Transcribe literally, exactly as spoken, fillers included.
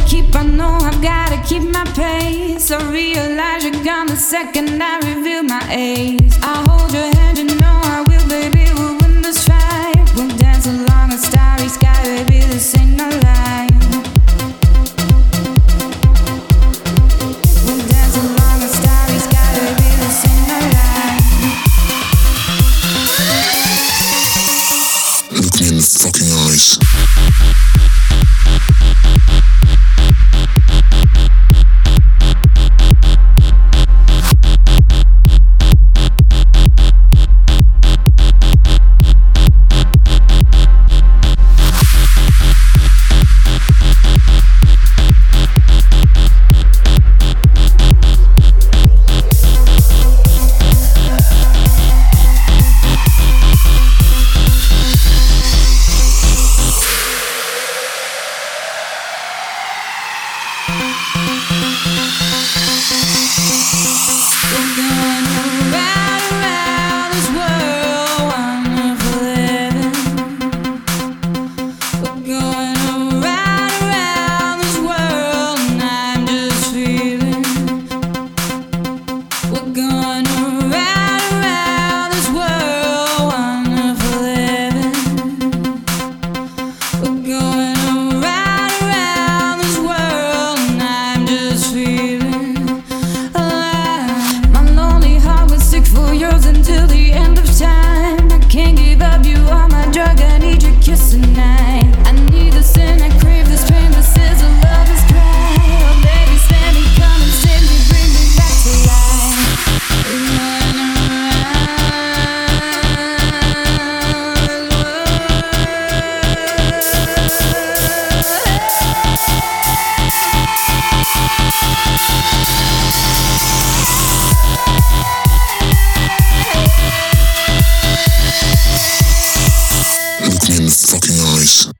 keep, I know I've gotta keep my pace. I realize you're gone the second I reveal my ace. I hold your hand, you know I will, baby, we'll win this fight. We'll dance along a starry sky, baby, this ain't no lie. We'll dance along a starry sky, baby, this ain't no lie. Look me in the fucking eyes. Look me in the fucking eyes.